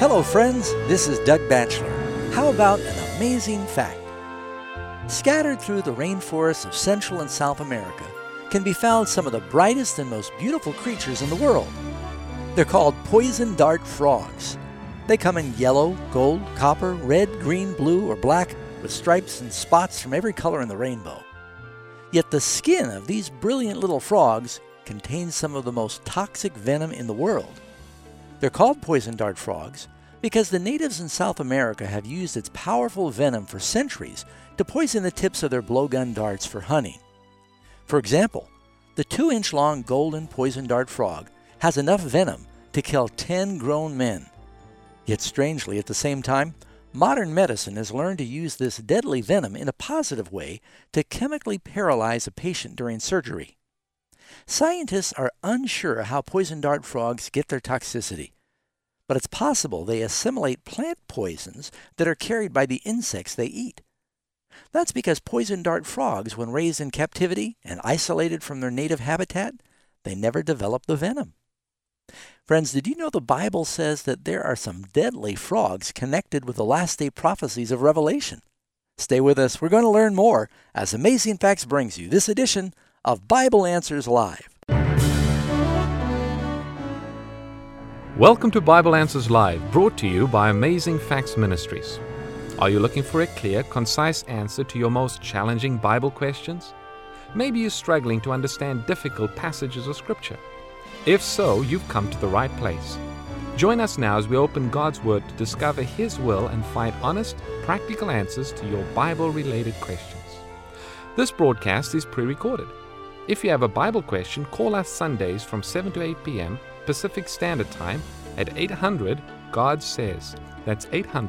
Hello friends, this is Doug Batchelor. How about an amazing fact? Scattered through the rainforests of Central and South America can be found some of the brightest and most beautiful creatures in the world. They're called poison dart frogs. They come in yellow, gold, copper, red, green, blue, or black with stripes and spots from every color in the rainbow. Yet the skin of these brilliant little frogs contains some of the most toxic venom in the world. They're called poison dart frogs because the natives in South America have used its powerful venom for centuries to poison the tips of their blowgun darts for hunting. For example, the 2-inch long golden poison dart frog has enough venom to kill 10 grown men. Yet strangely, at the same time, modern medicine has learned to use this deadly venom in a positive way to chemically paralyze a patient during surgery. Scientists are unsure how poison dart frogs get their toxicity, but it's possible they assimilate plant poisons that are carried by the insects they eat. That's because poison dart frogs, when raised in captivity and isolated from their native habitat, they never develop the venom. Friends, did you know the Bible says that there are some deadly frogs connected with the last day prophecies of Revelation? Stay with us. We're going to learn more as Amazing Facts brings you this edition of Bible Answers Live. Welcome to Bible Answers Live, brought to you by Amazing Facts Ministries. Are you looking for a clear, concise answer to your most challenging Bible questions? Maybe you're struggling to understand difficult passages of Scripture. If so, you've come to the right place. Join us now as we open God's Word to discover His will and find honest, practical answers to your Bible-related questions. This broadcast is pre-recorded. If you have a Bible question, call us Sundays from 7 to 8 p.m. Pacific Standard Time at 800-GOD-SAYS. That's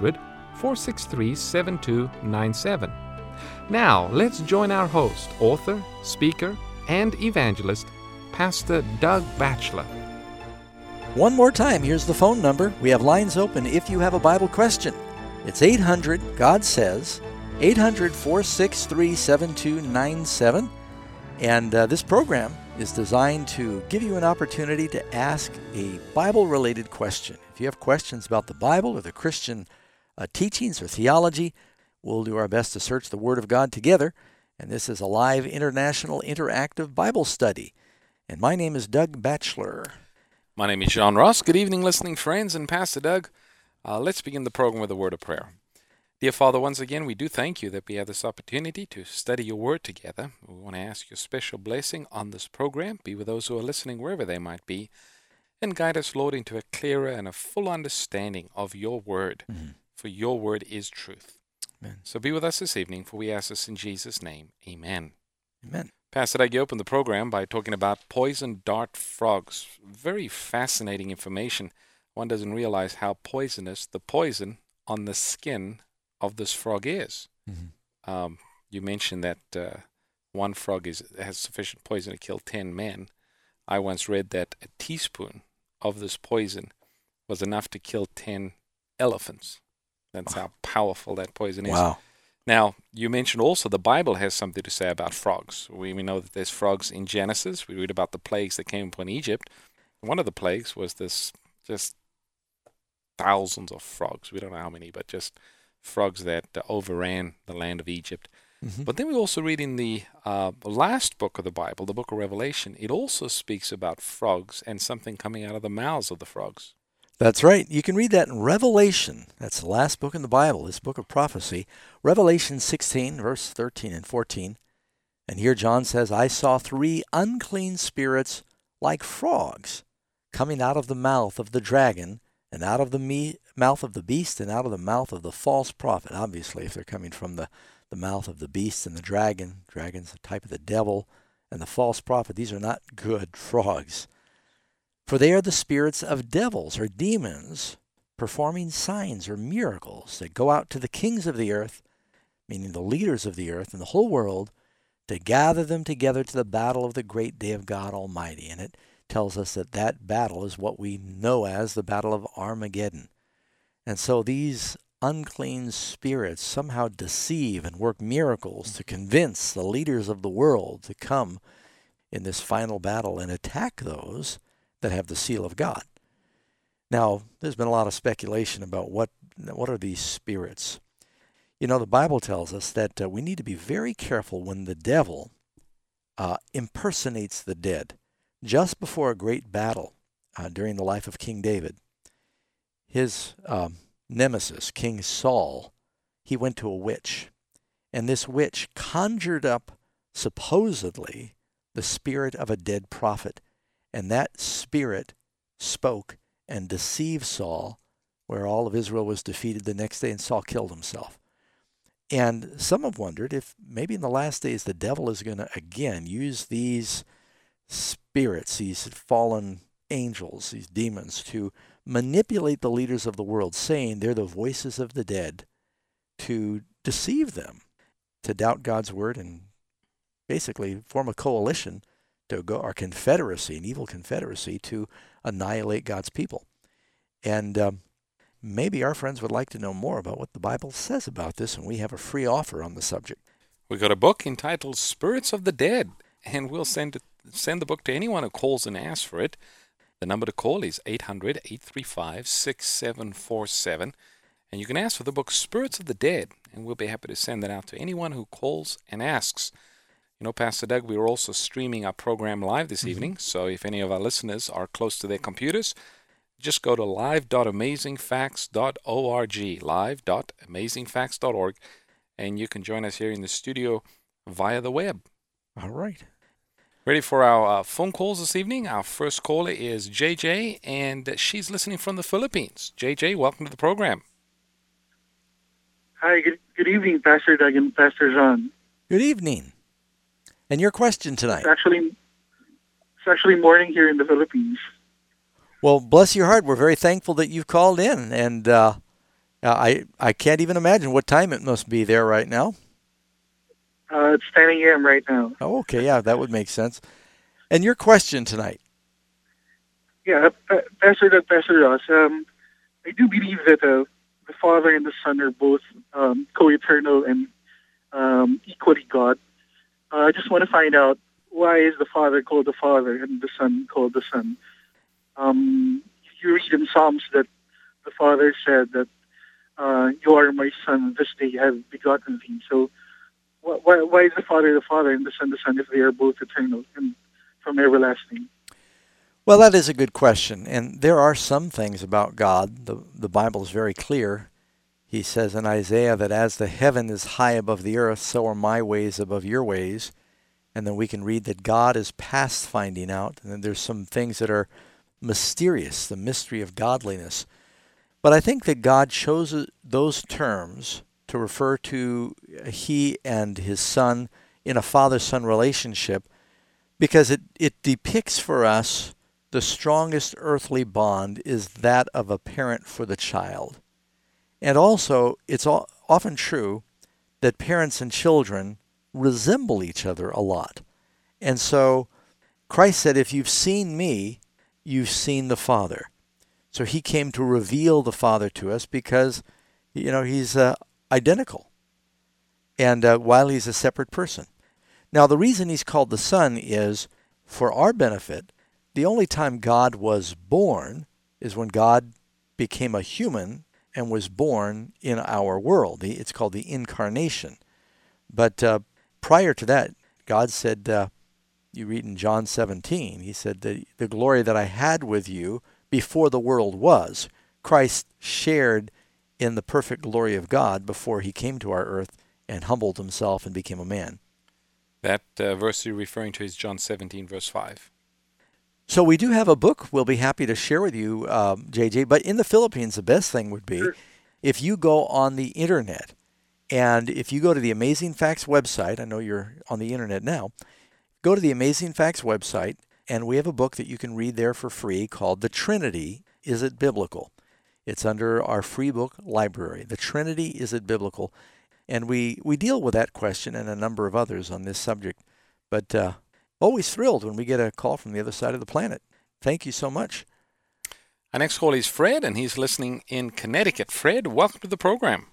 800-463-7297. Now, let's join our host, author, speaker, and evangelist, Pastor Doug Batchelor. One more time, here's the phone number. We have lines open if you have a Bible question. It's 800-GOD-SAYS, 800-463-7297. And this program is designed to give you an opportunity to ask a Bible-related question. If you have questions about the Bible or the Christian teachings or theology, we'll do our best to search the Word of God together. And this is a live international interactive Bible study. And my name is Doug Batchelor. My name is John Ross. Good evening, listening friends, and Pastor Doug. Let's begin the program with a word of prayer. Dear Father, once again, we do thank you that we have this opportunity to study your word together. We want to ask your special blessing on this program. Be with those who are listening wherever they might be, and guide us, Lord, into a clearer and a full understanding of your word, for your word is truth. Amen. So be with us this evening, for we ask this in Jesus' name. Amen. Amen. Pastor Doug, you opened the program by talking about poison dart frogs. Very fascinating information. One doesn't realize how poisonous the poison on the skin of this frog is. You mentioned that one frog has sufficient poison to kill 10 men. I once read that a teaspoon of this poison was enough to kill 10 elephants. That's how powerful that poison is. Wow. Now, you mentioned also the Bible has something to say about frogs. We know that there's frogs in Genesis. We read about the plagues that came upon Egypt. One of the plagues was this just thousands of frogs. We don't know how many, but just frogs that overran the land of Egypt. But then we also read in the last book of the Bible, the book of Revelation, it also speaks about frogs and something coming out of the mouths of the frogs. That's right. You can read that in Revelation. That's the last book in the Bible, this book of prophecy. Revelation 16, verse 13 and 14. And here John says, I saw 3 unclean spirits like frogs coming out of the mouth of the dragon and out of the mouth of the beast and out of the mouth of the false prophet. Obviously, if they're coming from the mouth of the beast and the dragon's a type of the devil, and the false prophet, these are not good frogs. For they are the spirits of devils or demons performing signs or miracles that go out to the kings of the earth, meaning the leaders of the earth and the whole world, to gather them together to the battle of the great day of God Almighty. And it tells us that that battle is what we know as the Battle of Armageddon. And so these unclean spirits somehow deceive and work miracles to convince the leaders of the world to come in this final battle and attack those that have the seal of God. Now, there's been a lot of speculation about what are these spirits. You know, the Bible tells us that we need to be very careful when the devil impersonates the dead. Just before a great battle during the life of King David, his nemesis, King Saul, he went to a witch. And this witch conjured up, supposedly, the spirit of a dead prophet. And that spirit spoke and deceived Saul, where all of Israel was defeated the next day, and Saul killed himself. And some have wondered if maybe in the last days the devil is going to again use these spirits, these fallen angels, these demons, to manipulate the leaders of the world, saying they're the voices of the dead, to deceive them, to doubt God's word, and basically form a coalition to go, or confederacy, an evil confederacy, to annihilate God's people. And maybe our friends would like to know more about what the Bible says about this, and we have a free offer on the subject. We got a book entitled Spirits of the Dead, and we'll send the book to anyone who calls and asks for it. The number to call is 800-835-6747, and you can ask for the book Spirits of the Dead, and we'll be happy to send that out to anyone who calls and asks. You know, Pastor Doug, we are also streaming our program live this evening, so if any of our listeners are close to their computers, just go to live.amazingfacts.org, live.amazingfacts.org, and you can join us here in the studio via the web. All right. Ready for our phone calls this evening? Our first caller is JJ, and she's listening from the Philippines. JJ, welcome to the program. Hi, good evening, Pastor Doug and Pastor John. Good evening. And your question tonight? It's actually morning here in the Philippines. Well, bless your heart. We're very thankful that you've called in, and I can't even imagine what time it must be there right now. It's 10 a.m. right now. Oh, okay, yeah, that would make sense. And your question tonight? Yeah, Pastor Doug, Pastor Ross, I do believe that the Father and the Son are both co-eternal and equally God. I just want to find out, why is the Father called the Father and the Son called the Son? You read in Psalms that the Father said that you are my Son, this day I have begotten thee. So why is the Father and the Son if they are both eternal and from everlasting? Well, that is a good question. And there are some things about God. The Bible is very clear. He says in Isaiah that as the heaven is high above the earth, so are my ways above your ways. And then we can read that God is past finding out. And then there's some things that are mysterious, the mystery of godliness. But I think that God chose those terms to refer to he and his Son in a father-son relationship because it depicts for us the strongest earthly bond is that of a parent for the child. And also, it's often true that parents and children resemble each other a lot. And so Christ said, if you've seen me, you've seen the Father. So he came to reveal the Father to us because, he's identical. And while he's a separate person. Now, the reason he's called the Son is for our benefit. The only time God was born is when God became a human and was born in our world. It's called the incarnation. But prior to that, God said, you read in John 17, he said, the glory that I had with you before the world was. Christ shared in the perfect glory of God before he came to our earth and humbled himself and became a man. That verse you're referring to is John 17, verse 5. So we do have a book we'll be happy to share with you, JJ. But in the Philippines, the best thing would be if you go on the Internet, and if you go to the Amazing Facts website, I know you're on the Internet now, go to the Amazing Facts website, and we have a book that you can read there for free called The Trinity, Is It Biblical? It's under our free book library. The Trinity, Is It Biblical? And we deal with that question and a number of others on this subject. But always thrilled when we get a call from the other side of the planet. Thank you so much. Our next call is Fred, and he's listening in Connecticut. Fred, welcome to the program.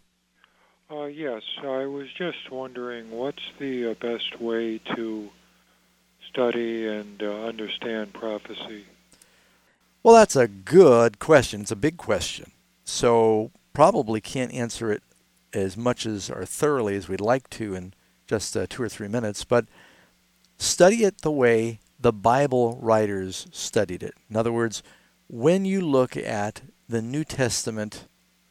Yes, I was just wondering, what's the best way to study and understand prophecy? Well, that's a good question. It's a big question. So probably can't answer it as much as or thoroughly as we'd like to in just 2 or 3 minutes, but study it the way the Bible writers studied it. In other words, when you look at the New Testament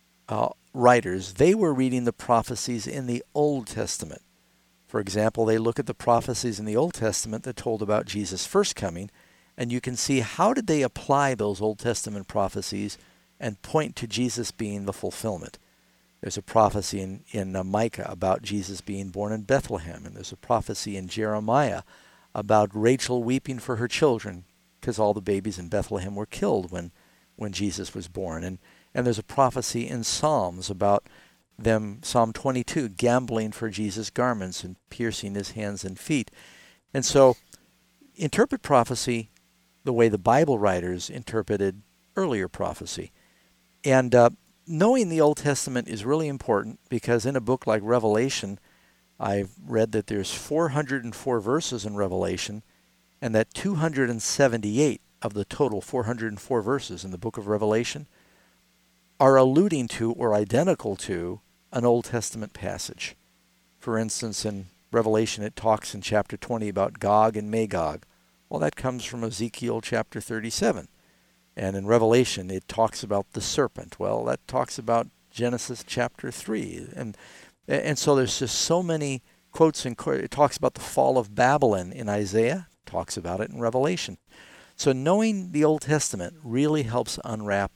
writers, they were reading the prophecies in the Old Testament. For example, they look at the prophecies in the Old Testament that told about Jesus' first coming, and you can see how did they apply those Old Testament prophecies and point to Jesus being the fulfillment. There's a prophecy in Micah about Jesus being born in Bethlehem, and there's a prophecy in Jeremiah about Rachel weeping for her children because all the babies in Bethlehem were killed when Jesus was born. And there's a prophecy in Psalms about them, Psalm 22, gambling for Jesus' garments and piercing his hands and feet. And so interpret prophecy the way the Bible writers interpreted earlier prophecy. And knowing the Old Testament is really important because in a book like Revelation, I've read that there's 404 verses in Revelation, and that 278 of the total 404 verses in the book of Revelation are alluding to or identical to an Old Testament passage. For instance, in Revelation it talks in chapter 20 about Gog and Magog. Well, that comes from Ezekiel chapter 37. And in Revelation it talks about the serpent. Well, that talks about Genesis chapter 3. And so there's just so many quotes, and it talks about the fall of Babylon in Isaiah, talks about it in Revelation. So knowing the Old Testament really helps unwrap,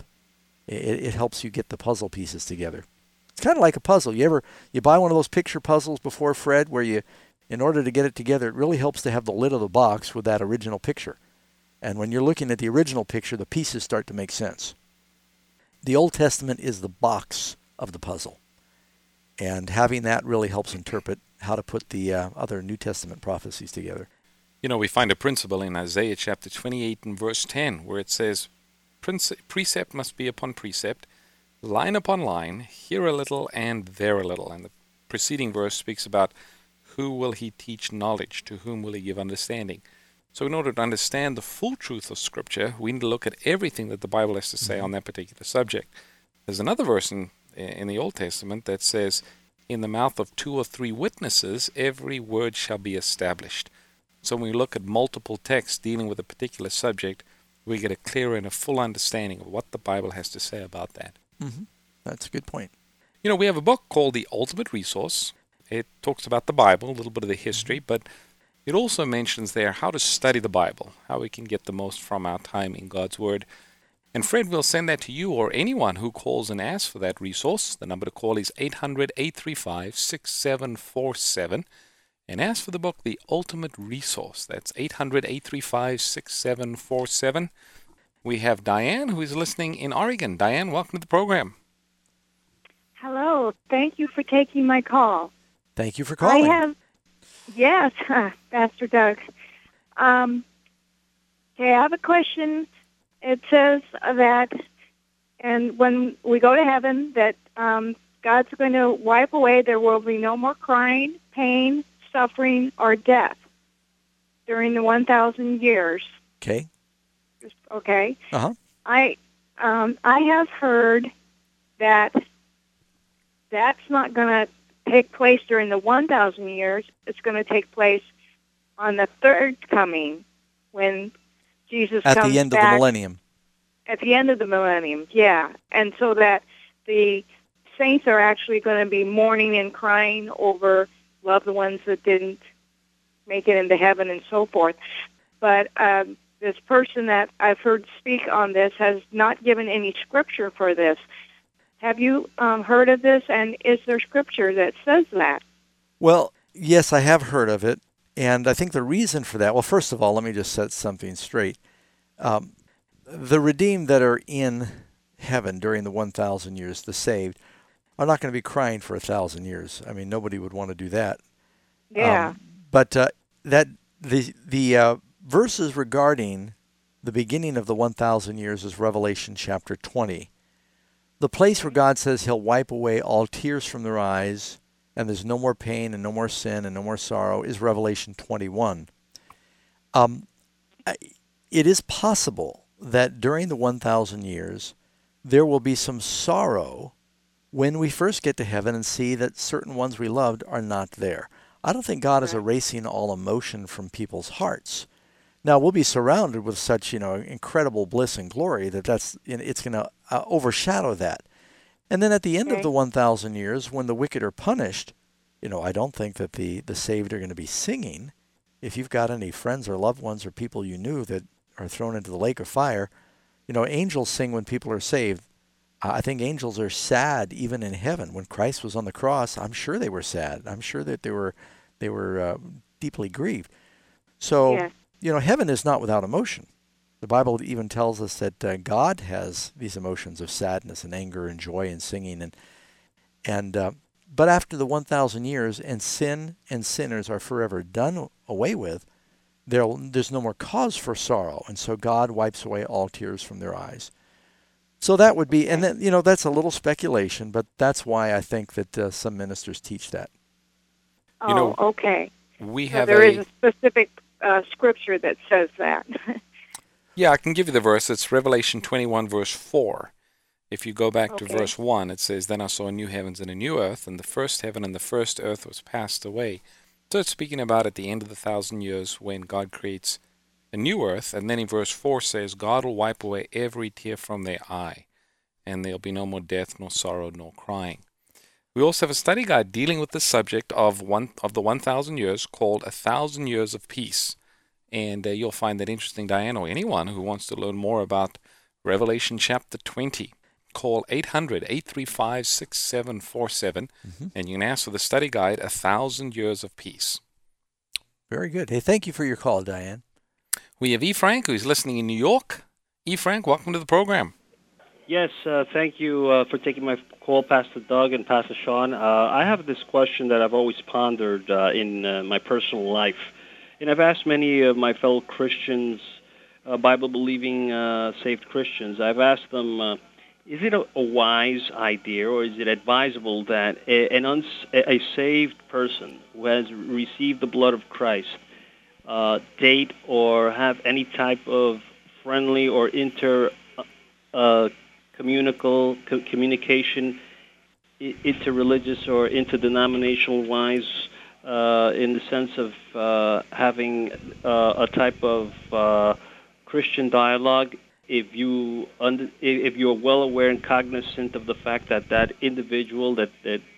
it helps you get the puzzle pieces together. It's kind of like a puzzle. You buy one of those picture puzzles before, Fred, where in order to get it together, it really helps to have the lid of the box with that original picture. And when you're looking at the original picture, the pieces start to make sense. The Old Testament is the box of the puzzle. And having that really helps interpret how to put the other New Testament prophecies together. You know, we find a principle in Isaiah chapter 28 and verse 10 where it says, precept must be upon precept, line upon line, here a little and there a little. And the preceding verse speaks about who will he teach knowledge, to whom will he give understanding. So in order to understand the full truth of Scripture, we need to look at everything that the Bible has to say on that particular subject. There's another verse in the Old Testament that says, in the mouth of 2 or 3 witnesses, every word shall be established. So when we look at multiple texts dealing with a particular subject, we get a clear and a full understanding of what the Bible has to say about that. Mm-hmm. That's a good point. You know, we have a book called The Ultimate Resource. It talks about the Bible, a little bit of the history, but it also mentions there how to study the Bible, how we can get the most from our time in God's Word. And Fred will send that to you or anyone who calls and asks for that resource. The number to call is 800-835-6747. And ask for the book, The Ultimate Resource. That's 800-835-6747. We have Diane, who is listening in Oregon. Diane, welcome to the program. Hello. Thank you for taking my call. Thank you for calling. Yes, Pastor Doug. Okay, I have a question. It says that, and when we go to heaven, that God's going to wipe away, there will be no more crying, pain, suffering, or death during the 1,000 years. Okay. Okay. Uh-huh. I have heard that that's not going to take place during the 1,000 years. It's going to take place on the third coming when Jesus comes back. At the end of the millennium. At the end of the millennium, yeah. And so that the saints are actually going to be mourning and crying over loved ones that didn't make it into heaven and so forth. But this person that I've heard speak on this has not given any scripture for this. Have you heard of this, and is there scripture that says that? Well, yes, I have heard of it, and I think the reason for that, well, first of all, let me just set something straight. The redeemed that are in heaven during the 1,000 years, the saved, are not going to be crying for 1,000 years. I mean, nobody would want to do that. Yeah. But that the verses regarding the beginning of the 1,000 years is Revelation chapter 20. The place where God says he'll wipe away all tears from their eyes and there's no more pain and no more sin and no more sorrow is Revelation 21. It is possible that during the 1,000 years, there will be some sorrow when we first get to heaven and see that certain ones we loved are not there. I don't think God is erasing all emotion from people's hearts. Now, we'll be surrounded with such, incredible bliss and glory it's going to overshadow that. And then at the end of the 1,000 years, when the wicked are punished, I don't think that the saved are going to be singing. If you've got any friends or loved ones or people you knew that are thrown into the lake of fire, angels sing when people are saved. I think angels are sad even in heaven. When Christ was on the cross, I'm sure they were sad. I'm sure that they were deeply grieved. So, heaven is not without emotion. The Bible even tells us that God has these emotions of sadness and anger and joy and singing. But after the 1,000 years and sin and sinners are forever done away with, there's no more cause for sorrow. And so God wipes away all tears from their eyes. So that would be, and then, that's a little speculation, but that's why I think that some ministers teach that. Okay. We so have there is a specific scripture that says that. Yeah, I can give you the verse. It's Revelation 21, verse 4. If you go back to verse 1, it says, "Then I saw a new heavens and a new earth, and the first heaven and the first earth was passed away." So it's speaking about at the end of the 1,000 years when God creates a new earth. And then in verse 4 says, "God will wipe away every tear from their eye, and there'll be no more death, nor sorrow, nor crying." We also have a study guide dealing with the subject of the 1,000 years called 1,000 Years of Peace. And you'll find that interesting, Diane, or anyone who wants to learn more about Revelation chapter 20. Call 800-835-6747, and you can ask for the study guide, 1,000 Years of Peace. Very good. Hey, thank you for your call, Diane. We have E. Frank, who's listening in New York. E. Frank, welcome to the program. Yes, thank you for taking my call, Pastor Doug and Pastor Sean. I have this question that I've always pondered in my personal life. And I've asked many of my fellow Christians, Bible-believing saved Christians, I've asked them, is it a wise idea or is it advisable that a saved person who has received the blood of Christ date or have any type of friendly or communication, interreligious or interdenominational wise, in the sense of having a type of Christian dialogue? If you're well aware and cognizant of the fact that individual that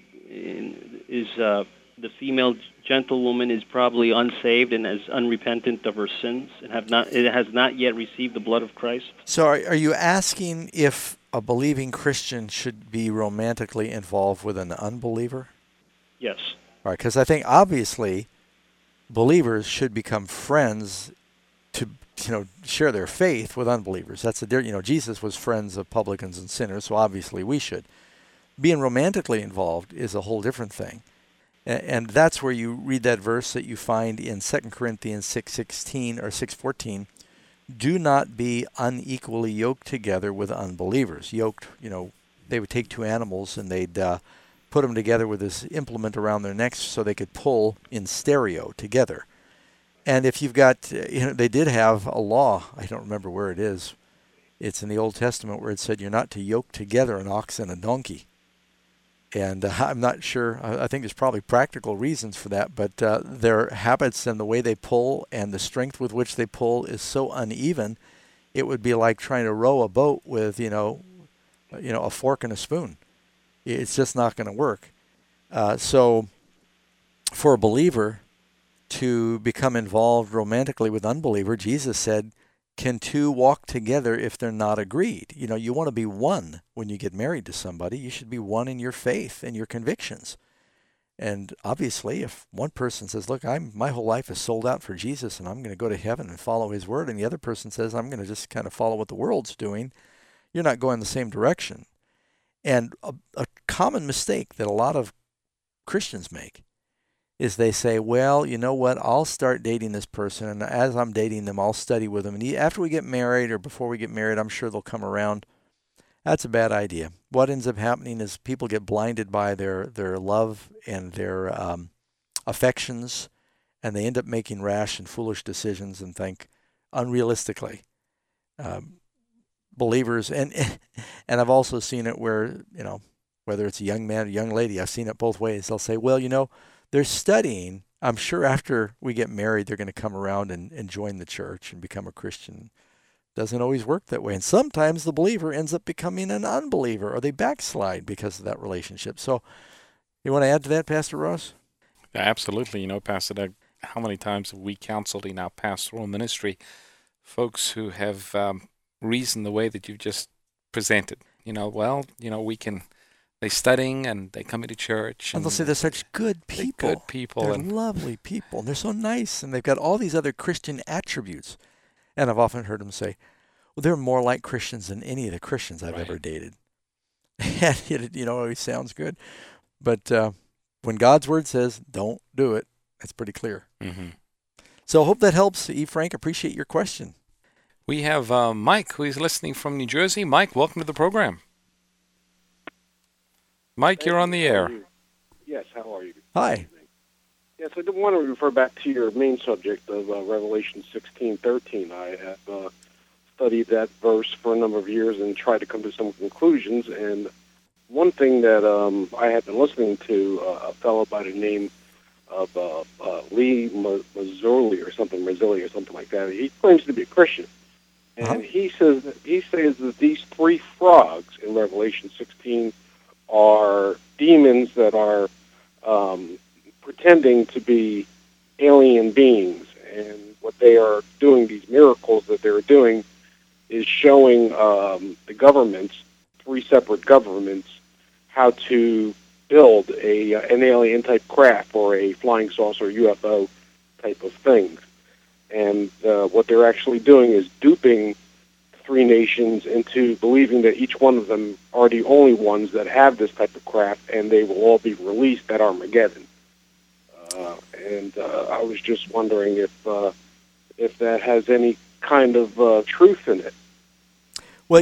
is the female gentlewoman is probably unsaved and is unrepentant of her sins and has not yet received the blood of Christ. So are you asking if a believing Christian should be romantically involved with an unbeliever? Yes. All right, because I think obviously believers should become friends to share their faith with unbelievers. That's Jesus was friends of publicans and sinners, so obviously we should. Being romantically involved is a whole different thing. And that's where you read that verse that you find in 2 Corinthians 6:16 or 6:14. Do not be unequally yoked together with unbelievers. Yoked, they would take two animals and they'd put them together with this implement around their necks so they could pull in stereo together. And if you've got, they did have a law, I don't remember where it is. It's in the Old Testament where it said you're not to yoke together an ox and a donkey. And I'm not sure, I think there's probably practical reasons for that, but their habits and the way they pull and the strength with which they pull is so uneven, it would be like trying to row a boat with, a fork and a spoon. It's just not going to work. So for a believer to become involved romantically with unbeliever, Jesus said, can two walk together if they're not agreed? You want to be one when you get married to somebody. You should be one in your faith and your convictions. And obviously, if one person says, look, my whole life is sold out for Jesus and I'm going to go to heaven and follow his word, and the other person says, I'm going to just kind of follow what the world's doing, you're not going the same direction. And a common mistake that a lot of Christians make is they say, well, you know what, I'll start dating this person, and as I'm dating them, I'll study with them. And after we get married or before we get married, I'm sure they'll come around. That's a bad idea. What ends up happening is people get blinded by their love and their affections, and they end up making rash and foolish decisions and think unrealistically. believers, and I've also seen it where, whether it's a young man or a young lady, I've seen it both ways. They'll say, well, they're studying. I'm sure after we get married, they're going to come around and join the church and become a Christian. Doesn't always work that way. And sometimes the believer ends up becoming an unbeliever, or they backslide because of that relationship. So you want to add to that, Pastor Ross? Yeah, absolutely. Pastor Doug, how many times have we counseled in our pastoral ministry folks who have reasoned the way that you've just presented? They're studying and they come into church. And they'll say they're such good people. They're good people. They're lovely people. And they're so nice. And they've got all these other Christian attributes. And I've often heard them say, well, they're more like Christians than any of the Christians I've ever dated. And it always sounds good. But when God's word says, don't do it, it's pretty clear. Mm-hmm. So I hope that helps, E. Frank. Appreciate your question. We have Mike, who is listening from New Jersey. Mike, welcome to the program. Mike, you're on the air. Yes, how are you? Hi. Yes, I did want to refer back to your main subject of Revelation 16:13. I have studied that verse for a number of years and tried to come to some conclusions. And one thing that I had been listening to a fellow by the name of Lee Mazzoli or something like that. He claims to be a Christian, and he says that these three frogs in Revelation 16 are demons that are pretending to be alien beings, and what they are doing, these miracles that they're doing, is showing the governments, three separate governments, how to build an alien type craft or a flying saucer UFO type of thing. And what they're actually doing is duping three nations into believing that each one of them are the only ones that have this type of craft, and they will all be released at Armageddon. I was just wondering if that has any kind of truth in it. Well,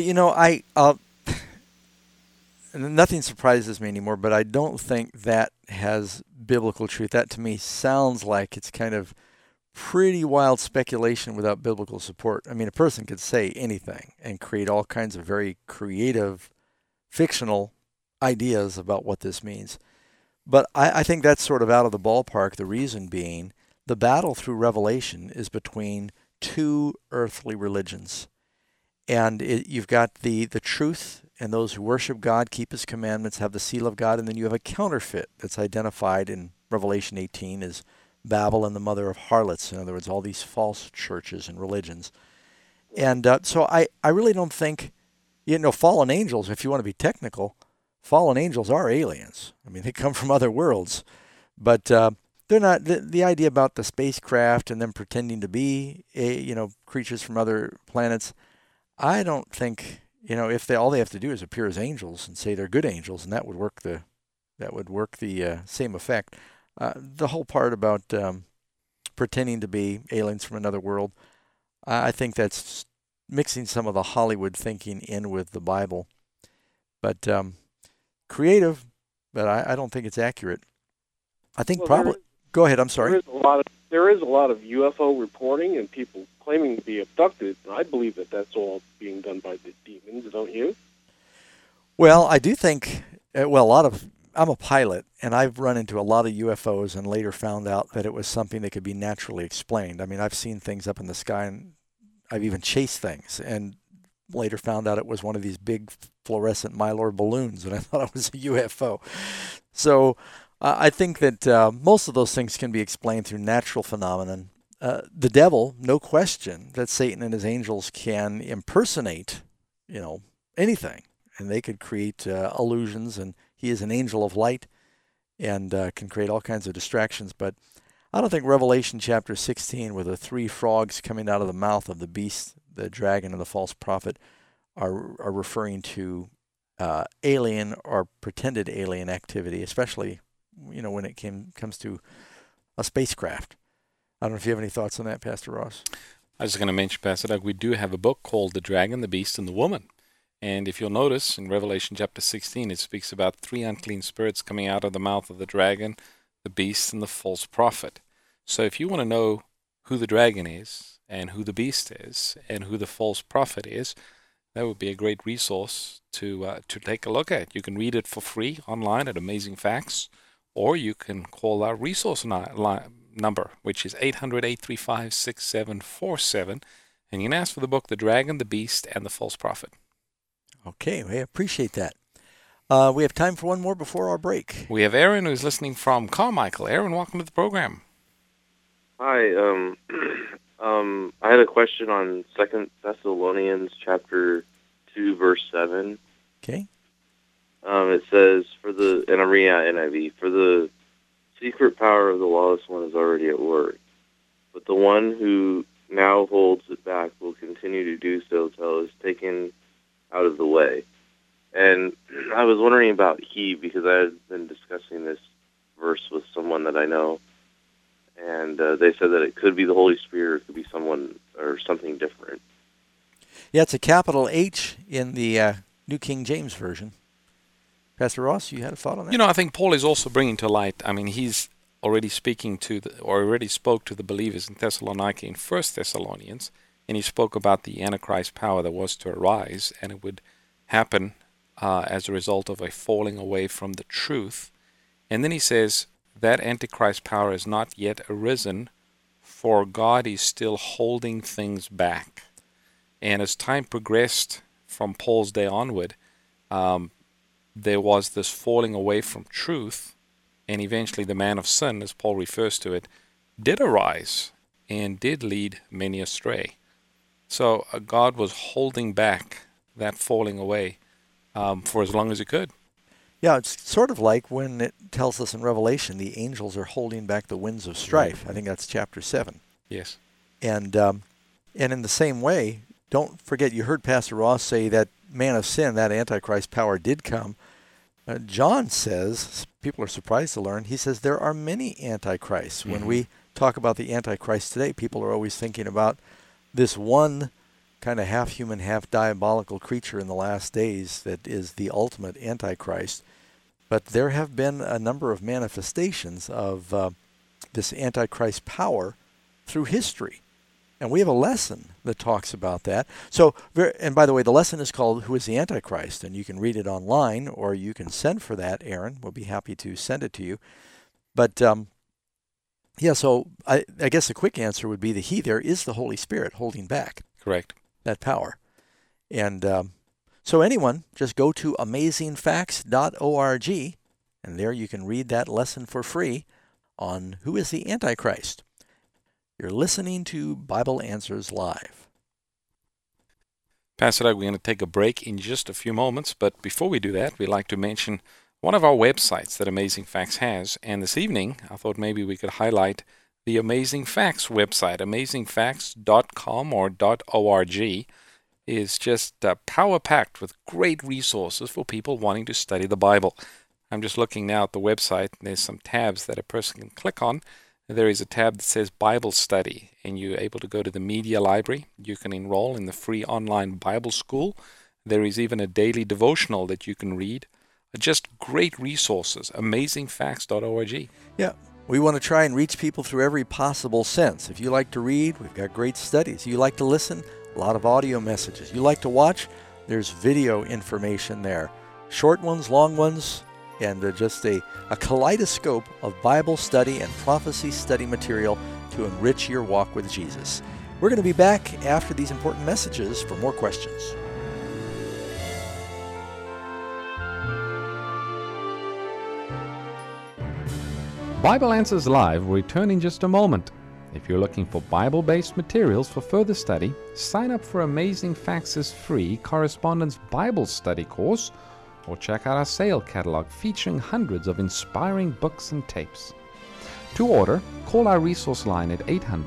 nothing surprises me anymore, but I don't think that has biblical truth. That to me sounds like it's kind of pretty wild speculation without biblical support. I mean, a person could say anything and create all kinds of very creative, fictional ideas about what this means. But I think that's sort of out of the ballpark, the reason being the battle through Revelation is between two earthly religions. And you've got the truth, and those who worship God, keep his commandments, have the seal of God, and then you have a counterfeit that's identified in Revelation 18 as Babylon, the mother of harlots. In other words, all these false churches and religions. And so I really don't think, fallen angels, if you want to be technical, fallen angels are aliens. I mean, they come from other worlds. But they're not, the idea about the spacecraft and them pretending to be, creatures from other planets, I don't think, if all they have to do is appear as angels and say they're good angels, and that would work the same effect. The whole part about pretending to be aliens from another world, I think that's mixing some of the Hollywood thinking in with the Bible. But creative, but I don't think it's accurate. I think go ahead, I'm sorry. There is a lot of UFO reporting and people claiming to be abducted. I believe that that's all being done by the demons, don't you? Well, I do think, I'm a pilot, and I've run into a lot of UFOs and later found out that it was something that could be naturally explained. I mean, I've seen things up in the sky, and I've even chased things, and later found out it was one of these big fluorescent Mylar balloons, and I thought it was a UFO. So I think that most of those things can be explained through natural phenomenon. The devil, no question that Satan and his angels can impersonate, anything, and they could create illusions, and he is an angel of light and can create all kinds of distractions. But I don't think Revelation chapter 16, with the three frogs coming out of the mouth of the beast, the dragon, and the false prophet, are referring to alien or pretended alien activity, especially when it comes to a spacecraft. I don't know if you have any thoughts on that, Pastor Ross. I was going to mention, Pastor Doug, we do have a book called The Dragon, the Beast, and the Woman. And if you'll notice, in Revelation chapter 16, it speaks about three unclean spirits coming out of the mouth of the dragon, the beast, and the false prophet. So if you want to know who the dragon is, and who the beast is, and who the false prophet is, that would be a great resource to take a look at. You can read it for free online at Amazing Facts, or you can call our resource number, which is 800-835-6747, and you can ask for the book, The Dragon, the Beast, and the False Prophet. Okay, we appreciate that. We have time for one more before our break. We have Aaron, who's listening from Carmichael. Aaron, welcome to the program. Hi. I had a question on 2 Thessalonians chapter 2, verse 7. Okay. It says, and I'm reading out NIV, for the secret power of the lawless one is already at work, but the one who now holds it back will continue to do so till it is taken out of the way. And I was wondering about he, because I had been discussing this verse with someone that I know, and they said that it could be the Holy Spirit, or it could be someone or something different. Yeah, it's a capital H in the New King James Version. Pastor Ross, you had a thought on that? I think Paul is also bringing to light, he's already already spoke to the believers in Thessalonica in 1 Thessalonians, and he spoke about the Antichrist power that was to arise, and it would happen as a result of a falling away from the truth. And then he says that Antichrist power has not yet arisen, for God is still holding things back. And as time progressed from Paul's day onward, there was this falling away from truth, and eventually the man of sin, as Paul refers to it, did arise and did lead many astray. So God was holding back that falling away for as long as he could. Yeah, it's sort of like when it tells us in Revelation the angels are holding back the winds of strife. I think that's chapter 7. Yes. And in the same way, don't forget, you heard Pastor Ross say that man of sin, that Antichrist power did come. John says, people are surprised to learn, he says there are many Antichrists. Mm-hmm. When we talk about the Antichrist today, people are always thinking about this one kind of half-human, half-diabolical creature in the last days that is the ultimate Antichrist. But there have been a number of manifestations of this Antichrist power through history. And we have a lesson that talks about that. So, and by the way, the lesson is called Who is the Antichrist? And you can read it online, or you can send for that, Aaron. We'll be happy to send it to you. But, so I guess the quick answer would be the he there is the Holy Spirit holding back. Correct. That power. And so anyone, just go to amazingfacts.org, and there you can read that lesson for free on Who is the Antichrist. You're listening to Bible Answers Live. Pastor Doug, we're going to take a break in just a few moments, but before we do that, we'd like to mention one of our websites that Amazing Facts has, and this evening I thought maybe we could highlight the Amazing Facts website. AmazingFacts.com or .org is just power-packed with great resources for people wanting to study the Bible. I'm just looking now at the website, and there's some tabs that a person can click on. There is a tab that says Bible Study, and you're able to go to the media library. You can enroll in the free online Bible school. There is even a daily devotional that you can read. Just great resources, amazingfacts.org. Yeah, we want to try and reach people through every possible sense. If you like to read, we've got great studies. You like to listen, a lot of audio messages. You like to watch, there's video information there. Short ones, long ones, and just a kaleidoscope of Bible study and prophecy study material to enrich your walk with Jesus. We're going to be back after these important messages for more questions. Bible Answers Live will return in just a moment. If you're looking for Bible-based materials for further study, sign up for Amazing Facts' free Correspondence Bible Study course, or check out our sale catalog featuring hundreds of inspiring books and tapes. To order, call our resource line at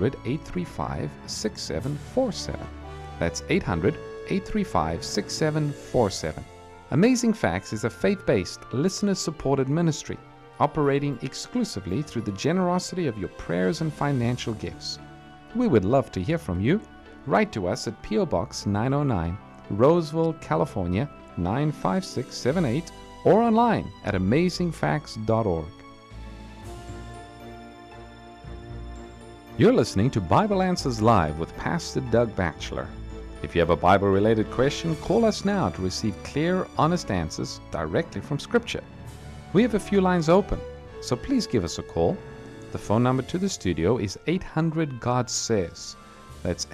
800-835-6747. That's 800-835-6747. Amazing Facts is a faith-based, listener-supported ministry operating exclusively through the generosity of your prayers and financial gifts. We would love to hear from you. Write to us at P.O. Box 909, Roseville, California 95678, or online at amazingfacts.org. You're listening to Bible Answers Live with Pastor Doug Batchelor. If you have a Bible-related question, call us now to receive clear, honest answers directly from Scripture. We have a few lines open, so please give us a call. The phone number to the studio is 800-GOD-SAYS. That's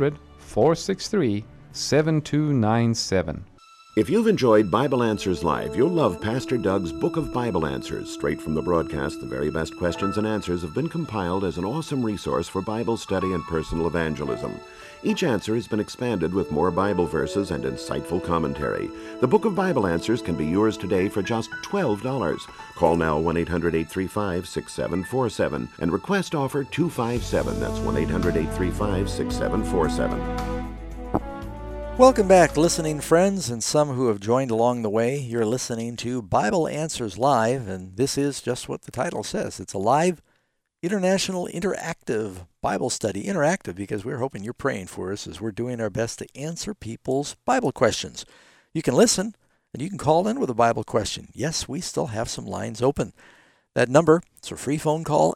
800-463-7297. If you've enjoyed Bible Answers Live, you'll love Pastor Doug's Book of Bible Answers. Straight from the broadcast, the very best questions and answers have been compiled as an awesome resource for Bible study and personal evangelism. Each answer has been expanded with more Bible verses and insightful commentary. The Book of Bible Answers can be yours today for just $12. Call now 1-800-835-6747 and request offer 257. That's 1-800-835-6747. Welcome back, listening friends, and some who have joined along the way. You're listening to Bible Answers Live, and this is just what the title says. It's a live, international, interactive Bible study. Interactive because we're hoping you're praying for us as we're doing our best to answer people's Bible questions. You can listen, and you can call in with a Bible question. Yes, we still have some lines open. That number, it's a free phone call,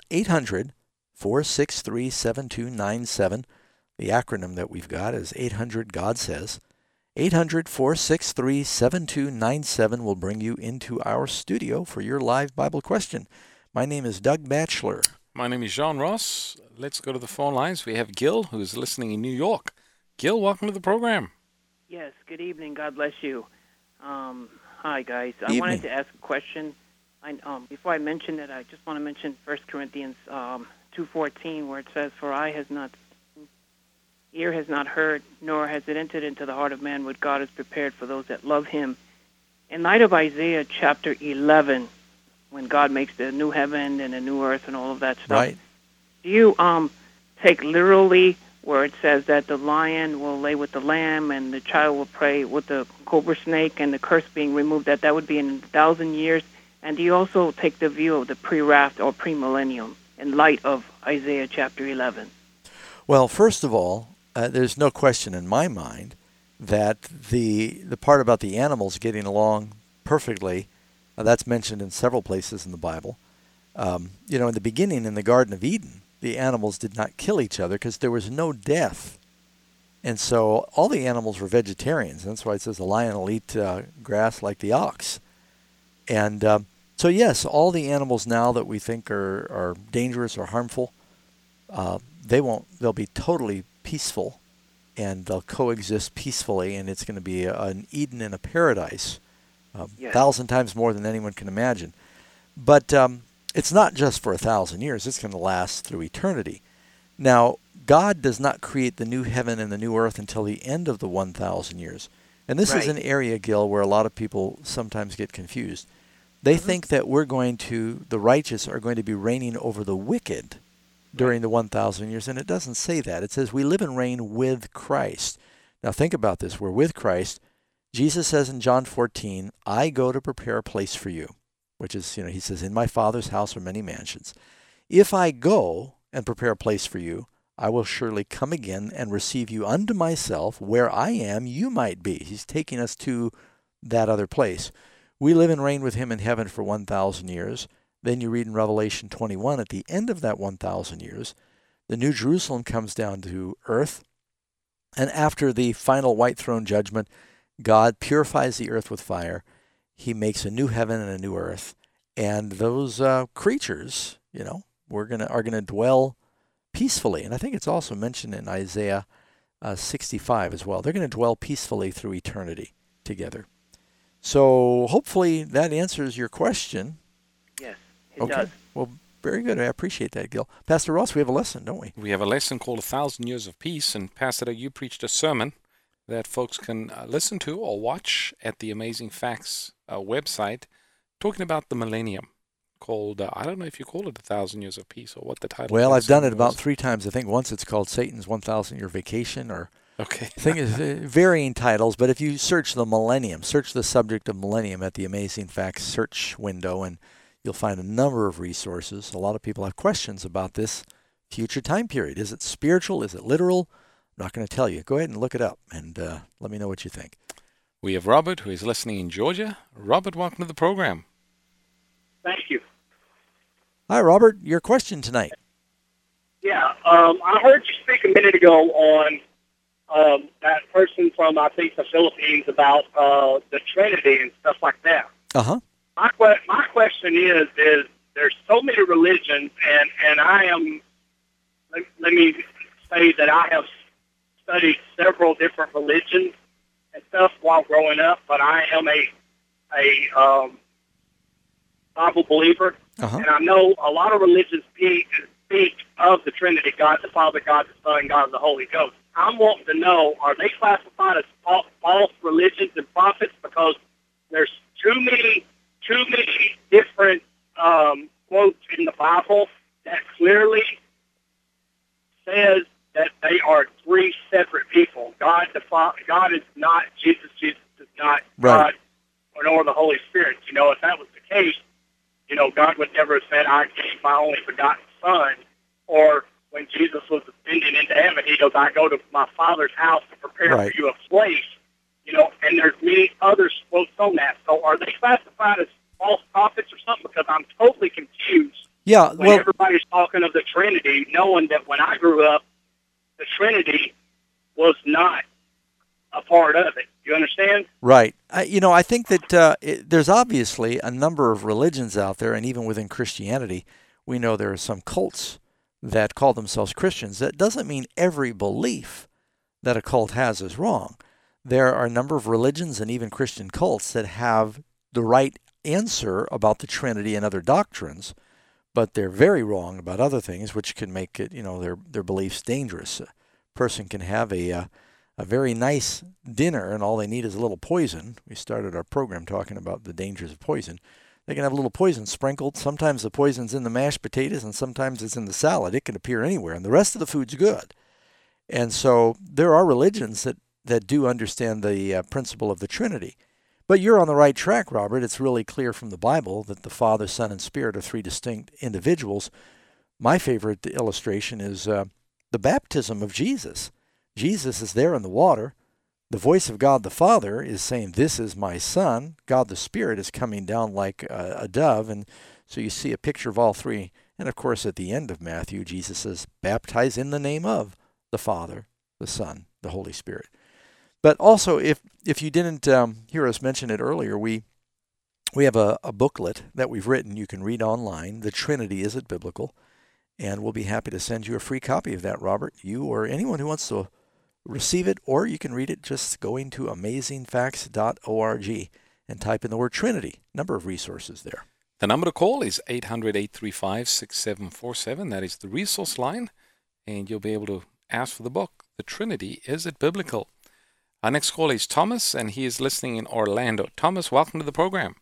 800-463-7297. The acronym that we've got is 800-GOD-SAYS. 800-463-7297 will bring you into our studio for your live Bible question. My name is Doug Batchelor. My name is John Ross. Let's go to the phone lines. We have Gil, who's listening in New York. Gil, welcome to the program. Yes, good evening. God bless you. Hi, guys. I Evening. wanted to ask a question. Before I mention it, I just want to mention 1 Corinthians 2:14, where it says, "For eye has not ear has not heard, nor has it entered into the heart of man what God has prepared for those that love him." In light of Isaiah chapter 11, when God makes the new heaven and the new earth and all of that stuff, Right. do you take literally where it says that the lion will lay with the lamb and the child will pray with the cobra snake and the curse being removed, that would be in 1,000 years? And do you also take the view of the pre-wrath or pre-millennium in light of Isaiah chapter 11? Well, first of all, there's no question in my mind that the part about the animals getting along perfectly, that's mentioned in several places in the Bible. In the beginning in the Garden of Eden, the animals did not kill each other because there was no death. And so all the animals were vegetarians. That's why it says the lion will eat grass like the ox. And so, yes, all the animals now that we think are dangerous or harmful, they'll be totally peaceful, and they'll coexist peacefully, and it's going to be an Eden and a paradise, 1,000 times more than anyone can imagine. But it's not just for 1,000 years. It's going to last through eternity. Now, God does not create the new heaven and the new earth until the end of the 1,000 years. And this is an area, Gil, where a lot of people sometimes get confused. They think that the righteous are going to be reigning over the wicked during the 1,000 years, and it doesn't say that. It says we live and reign with Christ. Now think about this. We're with Christ. Jesus says in John 14, "I go to prepare a place for you," which is, he says, "In my Father's house are many mansions. If I go and prepare a place for you, I will surely come again and receive you unto myself. Where I am, you might be." He's taking us to that other place. We live and reign with him in heaven for 1,000 years. Then you read in Revelation 21, at the end of that 1,000 years, the New Jerusalem comes down to earth. And after the final white throne judgment, God purifies the earth with fire. He makes a new heaven and a new earth. And those creatures, are going to dwell peacefully. And I think it's also mentioned in Isaiah 65 as well. They're going to dwell peacefully through eternity together. So hopefully that answers your question. Yes, it does. Well, very good. I appreciate that, Gil. Pastor Ross, we have a lesson, don't we? We have a lesson called 1,000 Years of Peace, and Pastor, you preached a sermon that folks can listen to or watch at the Amazing Facts website, talking about the millennium, called, I don't know if you call it 1,000 Years of Peace or what the title is. Well, I've done it about 3 times. I think once it's called Satan's 1,000-Year Vacation, or I think it's varying titles, but if you search the millennium, search the subject of millennium at the Amazing Facts search window, and you'll find a number of resources. A lot of people have questions about this future time period. Is it spiritual? Is it literal? I'm not going to tell you. Go ahead and look it up, and let me know what you think. We have Robert, who is listening in Georgia. Robert, welcome to the program. Thank you. Hi, Robert. Your question tonight. Yeah, I heard you speak a minute ago on that person from, I think, the Philippines about the Trinity and stuff like that. Uh-huh. My question is there's so many religions, and I am, let me say that I have studied several different religions and stuff while growing up, but I am a Bible believer, and I know a lot of religions speak of the Trinity, God the Father, God the Son, God the Holy Ghost. I'm wanting to know, are they classified as false religions and prophets because there's too many different quotes in the Bible that clearly says that they are three separate people. God the Father, God is not Jesus. Jesus is not God, nor the Holy Spirit. You know, if that was the case, you know, God would never have said, "I gave my only begotten Son," or when Jesus was ascending into heaven, he goes, "I go to my Father's house to prepare for you a place." You know, and there's many other quotes on that. So are they classified as false prophets or something? Because I'm totally confused. Yeah, when everybody's talking of the Trinity, knowing that when I grew up, the Trinity was not a part of it. You understand? Right. I think that there's obviously a number of religions out there, and even within Christianity, we know there are some cults that call themselves Christians. That doesn't mean every belief that a cult has is wrong. There are a number of religions and even Christian cults that have the right answer about the Trinity and other doctrines, but they're very wrong about other things, which can make it, their beliefs dangerous. A person can have a very nice dinner, and all they need is a little poison. We started our program talking about the dangers of poison. They can have a little poison sprinkled. Sometimes the poison's in the mashed potatoes, and sometimes it's in the salad. It can appear anywhere, and the rest of the food's good. And so there are religions that do understand the principle of the Trinity. But you're on the right track, Robert. It's really clear from the Bible that the Father, Son, and Spirit are three distinct individuals. My favorite illustration is the baptism of Jesus. Jesus is there in the water. The voice of God the Father is saying, "This is my Son." God the Spirit is coming down like a dove. And so you see a picture of all three. And of course, at the end of Matthew, Jesus says, "Baptize in the name of the Father, the Son, the Holy Spirit." But also, if you didn't hear us mention it earlier, we have a booklet that we've written. You can read online. The Trinity, Is It Biblical? And we'll be happy to send you a free copy of that, Robert. You or anyone who wants to receive it, or you can read it just going to amazingfacts.org and type in the word Trinity. Number of resources there. The number to call is 800-835-6747. That is the resource line, and you'll be able to ask for the book, The Trinity, Is It Biblical? Our next caller is Thomas, and he is listening in Orlando. Thomas, welcome to the program.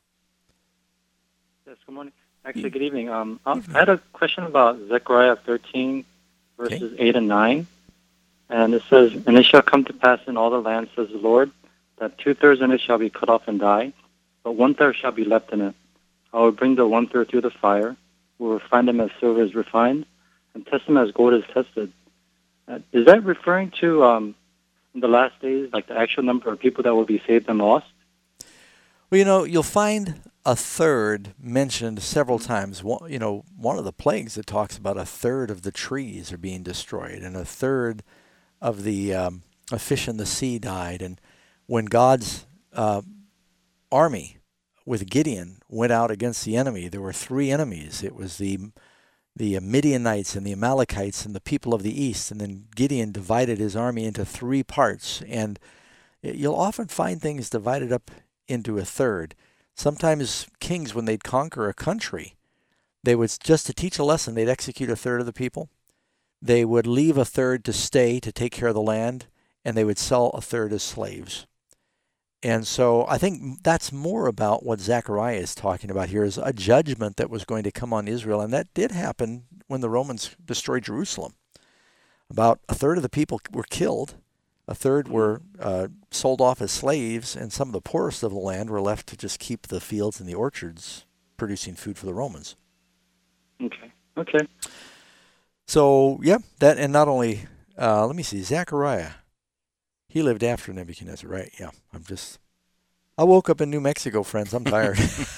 Yes, good morning. Actually, good evening. I had a question about Zechariah 13, verses 8 and 9. And it says, "And it shall come to pass in all the land, says the Lord, that 2/3 in it shall be cut off and die, but 1/3 shall be left in it. I will bring the 1/3 through the fire, will refine them as silver is refined, and test them as gold is tested." Is that referring to in the last days, like the actual number of people that will be saved and lost? Well, you'll find a third mentioned several times. One of the plagues that talks about 1/3 of the trees are being destroyed, and 1/3 of the fish in the sea died. And when God's army with Gideon went out against the enemy, there were three enemies. It was the Midianites and the Amalekites and the people of the east. And then Gideon divided his army into three parts. And you'll often find things divided up into 1/3. Sometimes kings, when they'd conquer a country, they would, just to teach a lesson, they'd execute 1/3 of the people. They would leave 1/3 to stay to take care of the land, and they would sell 1/3 as slaves. And so I think that's more about what Zechariah is talking about here, is a judgment that was going to come on Israel. And that did happen when the Romans destroyed Jerusalem. About 1/3 of the people were killed. 1/3 were sold off as slaves, and some of the poorest of the land were left to just keep the fields and the orchards producing food for the Romans. Okay. So, yeah, that, and not only, let me see, Zechariah, he lived after Nebuchadnezzar, right? Yeah, I woke up in New Mexico, friends. I'm tired.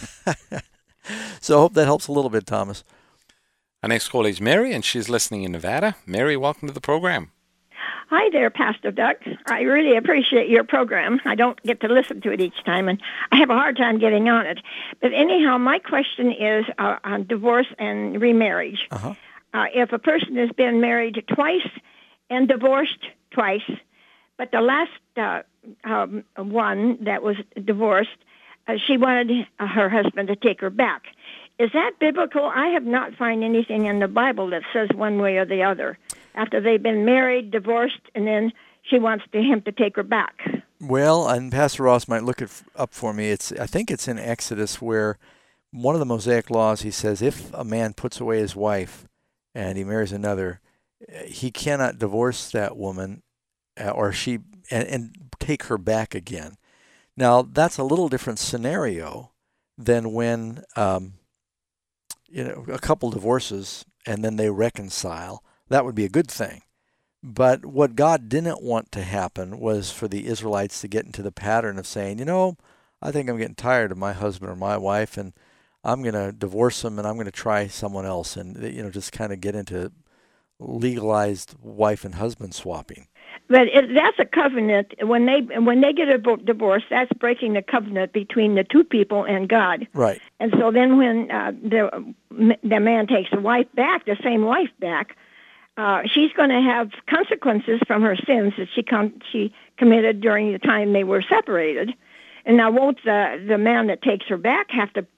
So I hope that helps a little bit, Thomas. Our next caller is Mary, and she's listening in Nevada. Mary, welcome to the program. Hi there, Pastor Doug. I really appreciate your program. I don't get to listen to it each time, and I have a hard time getting on it. But anyhow, my question is on divorce and remarriage. Uh-huh. If a person has been married twice and divorced twice, but the last one that was divorced, she wanted her husband to take her back. Is that biblical? I have not found anything in the Bible that says one way or the other. After they've been married, divorced, and then she wants him to take her back. Well, and Pastor Ross might look it up for me. I think it's in Exodus where one of the Mosaic laws, he says, if a man puts away his wife and he marries another, he cannot divorce that woman or she and take her back again. Now, that's a little different scenario than when a couple divorces and then they reconcile. That would be a good thing. But what God didn't want to happen was for the Israelites to get into the pattern of saying, I think I'm getting tired of my husband or my wife, and I'm going to divorce them, and I'm going to try someone else, and just kind of get into legalized wife and husband swapping. But that's a covenant. When they get a divorce, that's breaking the covenant between the two people and God. Right. And so then when the man takes the wife back, the same wife back, she's going to have consequences from her sins that she committed during the time they were separated. And now won't the man that takes her back have to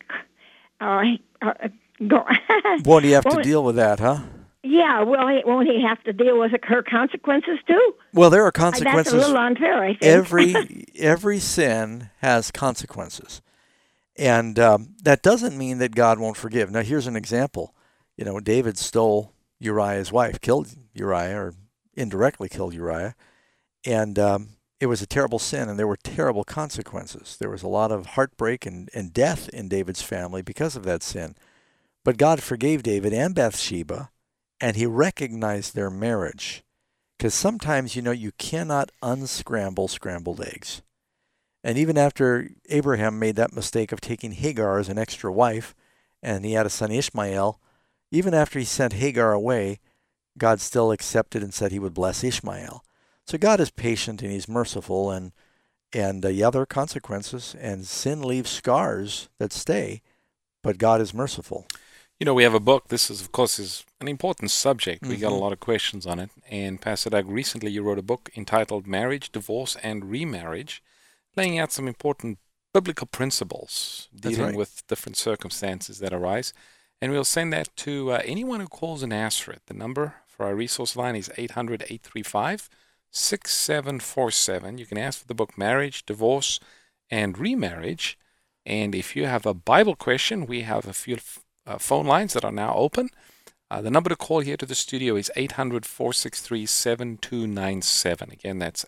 go? Won't he have to deal with that, huh? Yeah, well, won't he have to deal with her consequences too? Well, there are consequences. That's a little unfair, I think. Every sin has consequences. And that doesn't mean that God won't forgive. Now, here's an example. David stole Uriah's wife, killed Uriah, or indirectly killed Uriah. And it was a terrible sin, and there were terrible consequences. There was a lot of heartbreak and death in David's family because of that sin. But God forgave David and Bathsheba, and he recognized their marriage. Because sometimes, you cannot unscramble scrambled eggs. And even after Abraham made that mistake of taking Hagar as an extra wife, and he had a son Ishmael, even after he sent Hagar away, God still accepted and said he would bless Ishmael. So God is patient and he's merciful, and there are consequences, and sin leaves scars that stay, but God is merciful. We have a book. This is, of course, is an important subject. We got a lot of questions on it. And Pastor Doug, recently you wrote a book entitled Marriage, Divorce, and Remarriage, laying out some important biblical principles dealing with different circumstances that arise. And we'll send that to anyone who calls and asks for it. The number for our resource line is 800-835-6747. You can ask for the book Marriage, Divorce, and Remarriage. And if you have a Bible question, we have a few phone lines that are now open. The number to call here to the studio is 800-463-7297. Again, that's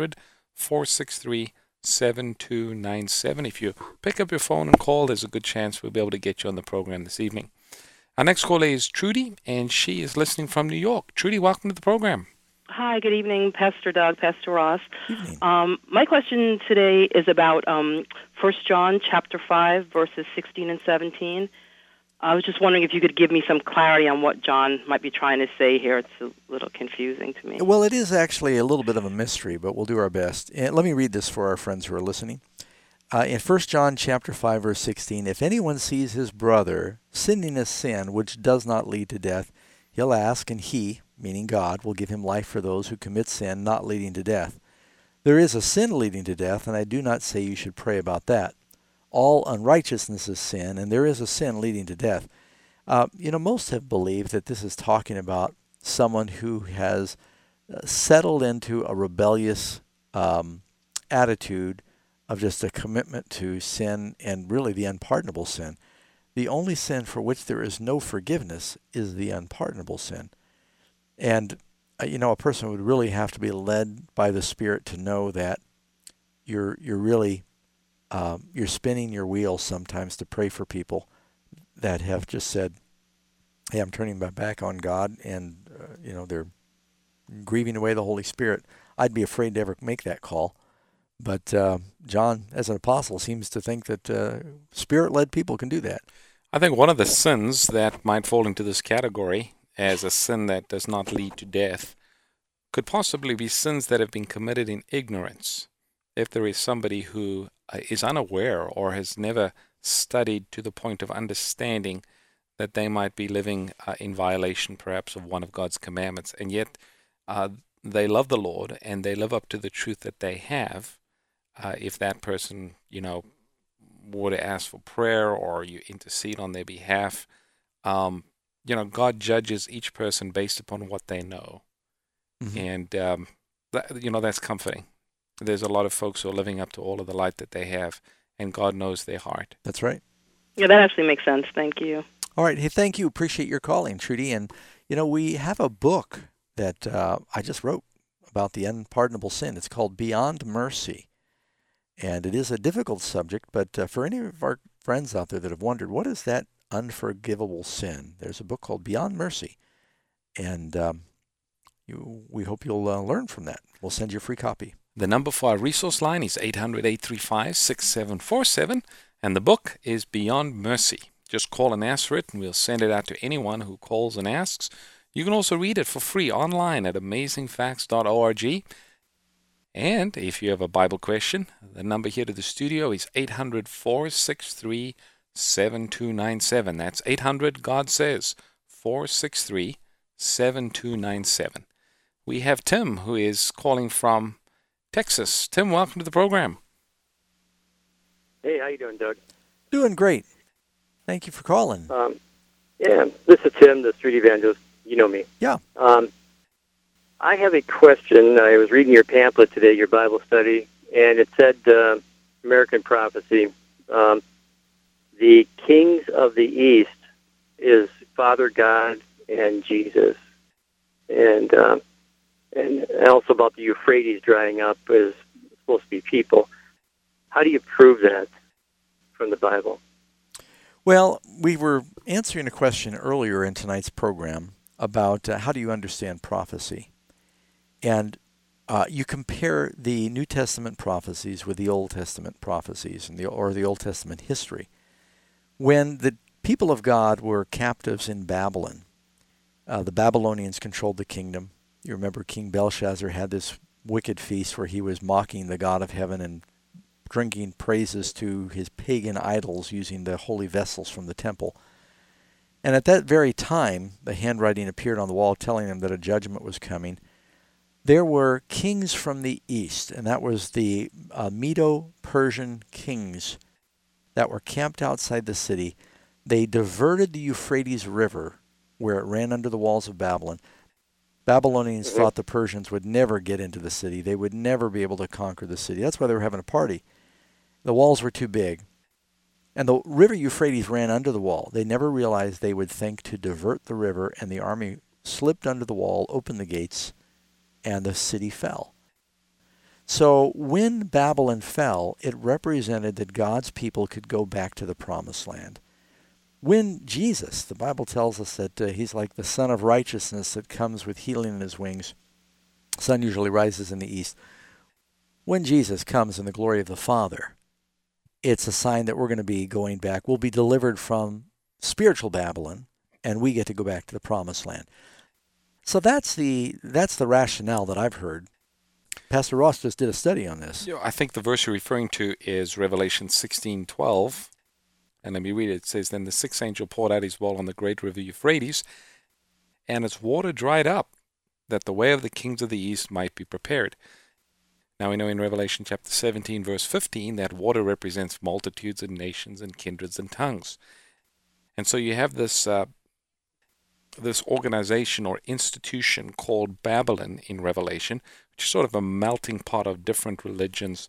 800-463-7297. If you pick up your phone and call, there's a good chance we'll be able to get you on the program this evening. Our next caller is Trudy, and she is listening from New York. Trudy, welcome to the program. Hi, good evening, Pastor Doug, Pastor Ross. My question today is about 1 John chapter 5, verses 16 and 17. I was just wondering if you could give me some clarity on what John might be trying to say here. It's a little confusing to me. Well, it is actually a little bit of a mystery, but we'll do our best. And let me read this for our friends who are listening. In 1 John chapter 5, verse 16, if anyone sees his brother sinning a sin which does not lead to death, he'll ask, and he, meaning God, will give him life for those who commit sin not leading to death. There is a sin leading to death, and I do not say you should pray about that. All unrighteousness is sin, and there is a sin leading to death. Most have believed that this is talking about someone who has settled into a rebellious attitude of just a commitment to sin, and really the unpardonable sin. The only sin for which there is no forgiveness is the unpardonable sin. And, a person would really have to be led by the Spirit to know that you're really you're spinning your wheels sometimes to pray for people that have just said, hey, I'm turning my back on God, and, they're grieving away the Holy Spirit. I'd be afraid to ever make that call. But John, as an apostle, seems to think that Spirit-led people can do that. I think one of the sins that might fall into this category as a sin that does not lead to death could possibly be sins that have been committed in ignorance. If there is somebody who is unaware or has never studied to the point of understanding that they might be living in violation perhaps of one of God's commandments, and yet they love the Lord and they live up to the truth that they have, if that person, were to ask for prayer or you intercede on their behalf, God judges each person based upon what they know. Mm-hmm. And, that's comforting. There's a lot of folks who are living up to all of the light that they have, and God knows their heart. That's right. Yeah, that actually makes sense. Thank you. All right. Hey, thank you. Appreciate your calling, Trudy. And, we have a book that I just wrote about the unpardonable sin. It's called Beyond Mercy. And it is a difficult subject, but for any of our friends out there that have wondered, what is that unforgivable sin? There's a book called Beyond Mercy. And we hope you'll learn from that. We'll send you a free copy. The number for our resource line is 800-835-6747, and the book is Beyond Mercy. Just call and ask for it, and we'll send it out to anyone who calls and asks. You can also read it for free online at amazingfacts.org. And if you have a Bible question, the number here to the studio is 800-463-7297. That's 800-GOD-SAYS, 463-7297. We have Tim, who is calling from Texas. Tim, welcome to the program. Hey, how you doing, Doug? Doing great. Thank you for calling. This is Tim, the street evangelist. You know me. Yeah. I have a question. I was reading your pamphlet today, your Bible study, and it said American prophecy. The kings of the East is Father God and Jesus, and also about the Euphrates drying up is supposed to be people. How do you prove that from the Bible? Well, we were answering a question earlier in tonight's program about how do you understand prophecy. And you compare the New Testament prophecies with the Old Testament prophecies or the Old Testament history. When the people of God were captives in Babylon, the Babylonians controlled the kingdom. You remember King Belshazzar had this wicked feast where he was mocking the God of heaven and drinking praises to his pagan idols using the holy vessels from the temple. And at that very time, the handwriting appeared on the wall telling them that a judgment was coming. There were kings from the east, and that was the Medo-Persian kings that were camped outside the city. They diverted the Euphrates River where it ran under the walls of Babylon. Babylonians thought the Persians would never get into the city. They would never be able to conquer the city. That's why they were having a party. The walls were too big. And the river Euphrates ran under the wall. They never realized they would think to divert the river, and the army slipped under the wall, opened the gates, and the city fell. So when Babylon fell, it represented that God's people could go back to the promised land. When Jesus, the Bible tells us that he's like the Son of Righteousness that comes with healing in his wings. The sun usually rises in the east. When Jesus comes in the glory of the Father, it's a sign that we're going to be going back. We'll be delivered from spiritual Babylon, and we get to go back to the promised land. So that's the rationale that I've heard. Pastor Ross just did a study on this. I think the verse you're referring to is Revelation 16:12. And let me read it. It says, "Then the sixth angel poured out his bowl on the great river Euphrates, and its water dried up, that the way of the kings of the east might be prepared." Now we know in Revelation chapter 17, verse 15, that water represents multitudes and nations and kindreds and tongues. And so you have this organization or institution called Babylon in Revelation, which is sort of a melting pot of different religions.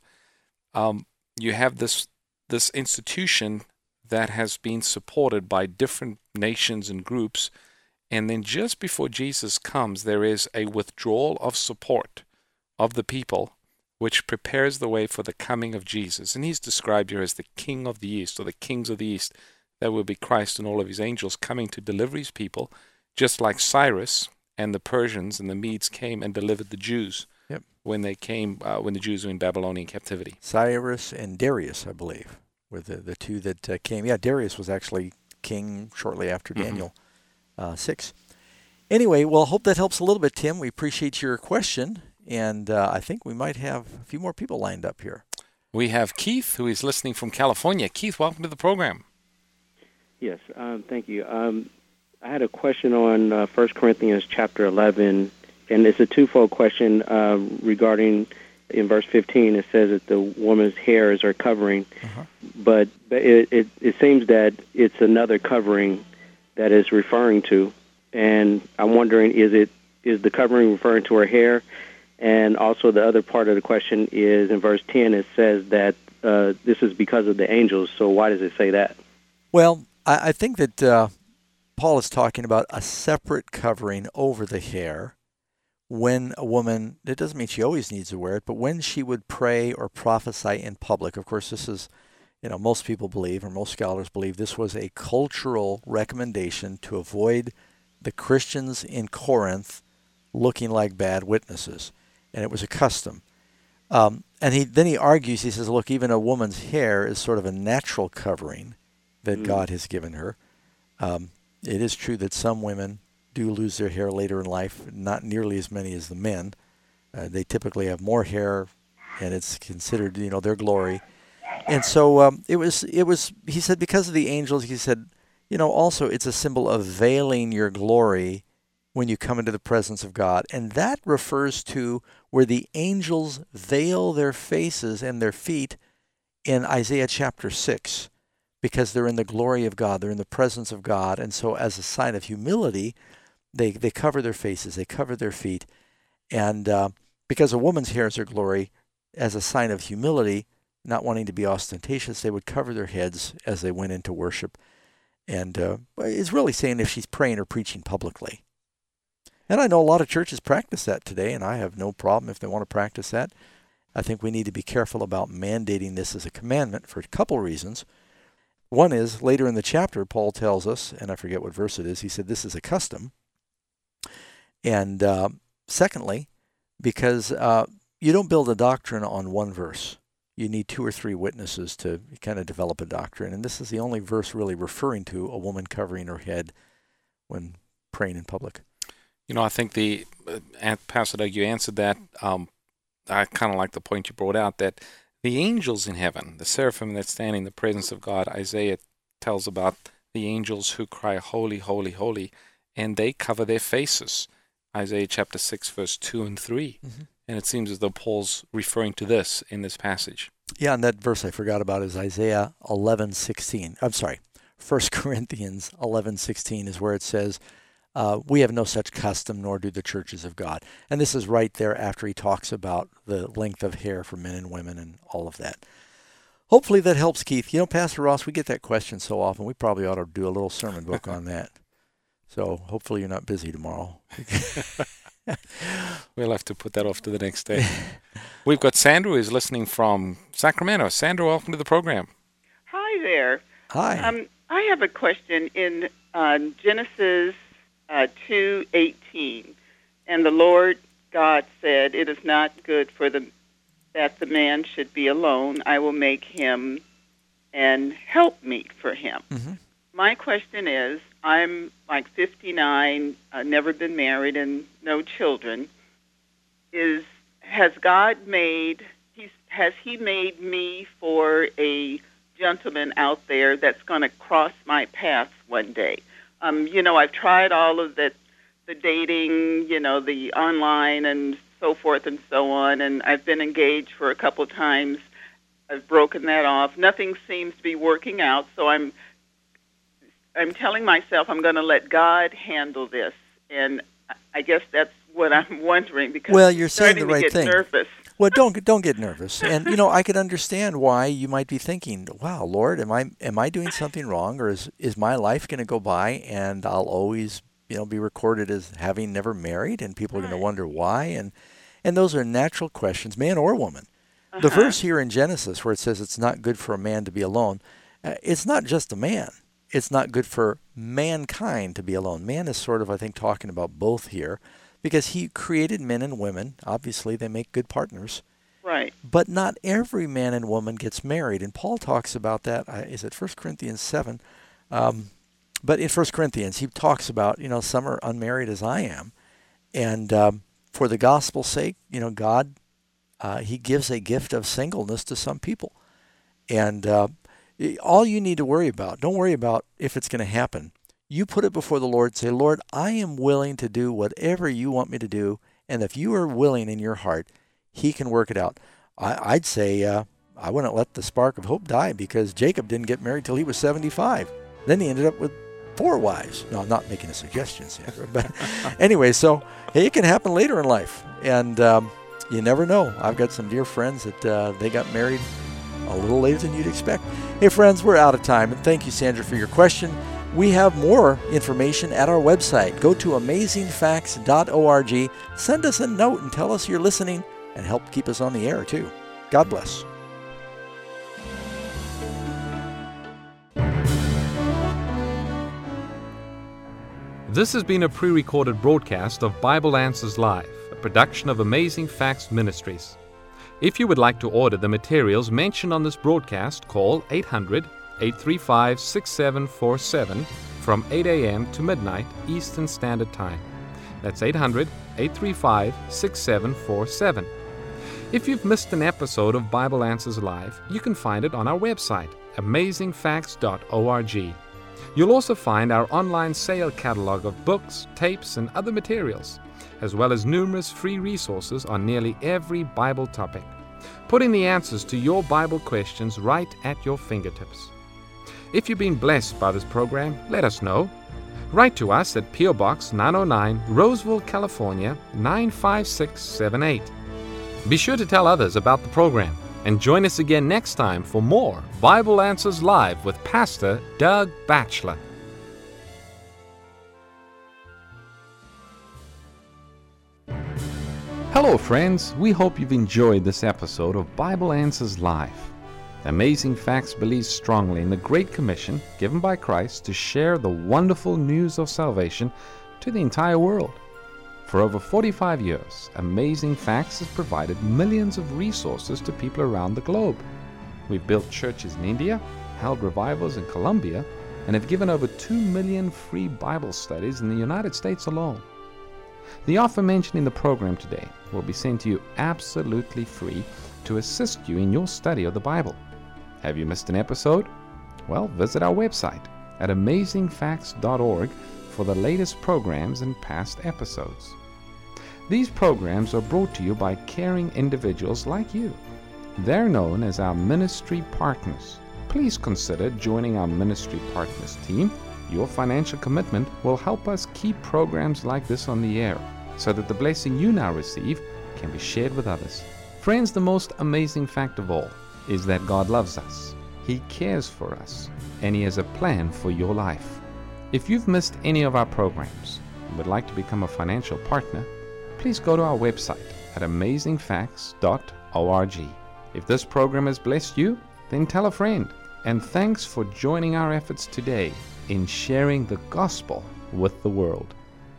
You have this institution that has been supported by different nations and groups, and then just before Jesus comes, there is a withdrawal of support of the people, which prepares the way for the coming of Jesus. And he's described here as the King of the East, or the kings of the East. That will be Christ and all of his angels coming to deliver his people, just like Cyrus and the Persians and the Medes came and delivered the Jews when they came, when the Jews were in Babylonian captivity. Cyrus and Darius, I believe, were the two that came. Yeah, Darius was actually king shortly after Daniel 6. Anyway, well, hope that helps a little bit, Tim. We appreciate your question, and I think we might have a few more people lined up here. We have Keith, who is listening from California. Keith, welcome to the program. Yes, thank you. I had a question on 1 Corinthians chapter 11, and it's a twofold question regarding, in verse 15, it says that the woman's hairs are covering, but it seems that it's another covering that is referring to, and I'm wondering, is the covering referring to her hair? And also the other part of the question is, in verse 10, it says that this is because of the angels, so why does it say that? Well, I think that Paul is talking about a separate covering over the hair when a woman, it doesn't mean she always needs to wear it, but when she would pray or prophesy in public. Of course, this is, most people believe, or most scholars believe, this was a cultural recommendation to avoid the Christians in Corinth looking like bad witnesses. And it was a custom. And then he argues, he says, look, even a woman's hair is sort of a natural covering that God has given her. It is true that some women do lose their hair later in life, not nearly as many as the men. They typically have more hair, and it's considered, their glory. And so it was, he said, because of the angels, he said, also it's a symbol of veiling your glory when you come into the presence of God. And that refers to where the angels veil their faces and their feet in Isaiah chapter 6, because they're in the glory of God, they're in the presence of God. And so as a sign of humility, they cover their faces, they cover their feet. And because a woman's hair is her glory, as a sign of humility, not wanting to be ostentatious, they would cover their heads as they went into worship. And it's really saying if she's praying or preaching publicly. And I know a lot of churches practice that today, and I have no problem if they want to practice that. I think we need to be careful about mandating this as a commandment for a couple reasons. One is, later in the chapter, Paul tells us, and I forget what verse it is, he said this is a custom. And secondly, because you don't build a doctrine on one verse. You need 2 or 3 witnesses to kind of develop a doctrine. And this is the only verse really referring to a woman covering her head when praying in public. I think Pastor Doug, you answered that. I kind of like the point you brought out, that the angels in heaven, the seraphim that stand in the presence of God, Isaiah tells about the angels who cry, holy, holy, holy, and they cover their faces. Isaiah chapter 6, verse 2 and 3. Mm-hmm. And it seems as though Paul's referring to this in this passage. Yeah, and that verse I forgot about is Isaiah 11:16. I'm sorry, 1 Corinthians 11:16 is where it says, we have no such custom, nor do the churches of God. And this is right there after he talks about the length of hair for men and women and all of that. Hopefully that helps, Keith. Pastor Ross, we get that question so often. We probably ought to do a little sermon book on that. So hopefully you're not busy tomorrow. We'll have to put that off to the next day. We've got Sandra, who's listening from Sacramento. Sandra, welcome to the program. Hi there. Hi. I have a question in Genesis 2:18, and the Lord God said, "It is not good that the man should be alone. I will make him an helpmeet for him." Mm-hmm. My question is, I'm like 59, never been married, and no children. Has He made me for a gentleman out there that's going to cross my path one day? I've tried all of the dating, the online and so forth and so on, and I've been engaged for a couple of times. I've broken that off. Nothing seems to be working out, so I'm telling myself I'm going to let God handle this, and I guess that's what I'm wondering, because you're saying the right thing. Nervous. Well, don't get nervous. And I could understand why you might be thinking, "Wow, Lord, am I doing something wrong, or is my life going to go by and I'll always be recorded as having never married, and people are going to wonder why?" And those are natural questions, man or woman. The verse here in Genesis where it says it's not good for a man to be alone, it's not just a man. It's not good for mankind to be alone. Man is sort of, I think, talking about both here, because he created men and women. Obviously, they make good partners. Right. But not every man and woman gets married. And Paul talks about that. Is it 1 Corinthians 7? But in 1 Corinthians, he talks about, some are unmarried as I am. And for the gospel's sake, God, he gives a gift of singleness to some people. And all you need to worry about, don't worry about if it's going to happen. You put it before the Lord, say, Lord, I am willing to do whatever you want me to do. And if you are willing in your heart, he can work it out. I'd say I wouldn't let the spark of hope die, because Jacob didn't get married till he was 75. Then he ended up with 4 wives. No, I'm not making a suggestion, Sandra. But anyway, so hey, it can happen later in life. And you never know. I've got some dear friends that they got married a little later than you'd expect. Hey, friends, we're out of time. And thank you, Sandra, for your question. We have more information at our website. Go to amazingfacts.org. Send us a note and tell us you're listening, and help keep us on the air, too. God bless. This has been a pre-recorded broadcast of Bible Answers Live, a production of Amazing Facts Ministries. If you would like to order the materials mentioned on this broadcast, call 800-835-6747 from 8 a.m. to midnight Eastern Standard Time. That's 800-835-6747. If you've missed an episode of Bible Answers Live, you can find it on our website, amazingfacts.org. You'll also find our online sale catalog of books, tapes, and other materials, as well as numerous free resources on nearly every Bible topic, putting the answers to your Bible questions right at your fingertips. If you've been blessed by this program, let us know. Write to us at P.O. Box 909, Roseville, California, 95678. Be sure to tell others about the program, and join us again next time for more Bible Answers Live with Pastor Doug Batchelor. Hello, friends. We hope you've enjoyed this episode of Bible Answers Live. Amazing Facts believes strongly in the Great Commission given by Christ to share the wonderful news of salvation to the entire world. For over 45 years, Amazing Facts has provided millions of resources to people around the globe. We've built churches in India, held revivals in Colombia, and have given over 2 million free Bible studies in the United States alone. The offer mentioned in the program today will be sent to you absolutely free to assist you in your study of the Bible. Have you missed an episode? Well, visit our website at amazingfacts.org for the latest programs and past episodes. These programs are brought to you by caring individuals like you. They're known as our ministry partners. Please consider joining our ministry partners team. Your financial commitment will help us keep programs like this on the air, so that the blessing you now receive can be shared with others. Friends, the most amazing fact of all is that God loves us. He cares for us, and He has a plan for your life. If you've missed any of our programs and would like to become a financial partner, please go to our website at amazingfacts.org. If this program has blessed you, then tell a friend. And thanks for joining our efforts today in sharing the gospel with the world.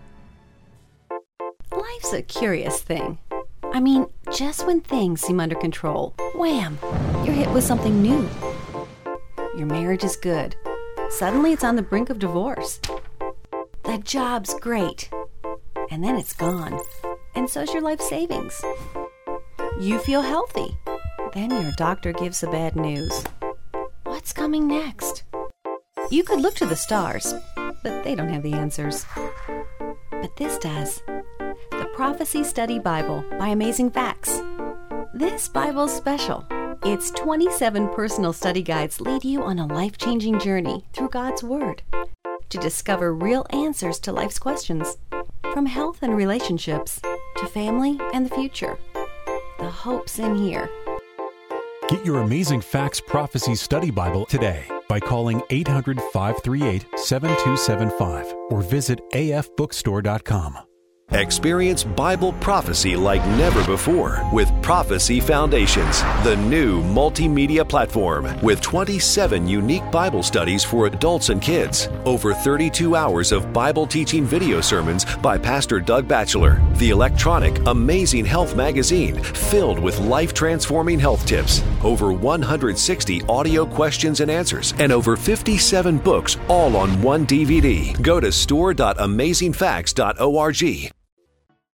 Life's a curious thing. I mean, just when things seem under control, wham, you're hit with something new. Your marriage is good. Suddenly it's on the brink of divorce. The job's great. And then it's gone. And so's your life savings. You feel healthy. Then your doctor gives the bad news. What's coming next? You could look to the stars, but they don't have the answers. But this does. The Prophecy Study Bible by Amazing Facts. This Bible's special. Its 27 personal study guides lead you on a life-changing journey through God's Word to discover real answers to life's questions, from health and relationships to family and the future. The hope's in here. Get your Amazing Facts Prophecy Study Bible today by calling 800-538-7275 or visit afbookstore.com. Experience Bible prophecy like never before with Prophecy Foundations, the new multimedia platform with 27 unique Bible studies for adults and kids. Over 32 hours of Bible teaching video sermons by Pastor Doug Batchelor. The electronic Amazing Health magazine filled with life-transforming health tips. Over 160 audio questions and answers, and over 57 books all on one DVD. Go to store.amazingfacts.org.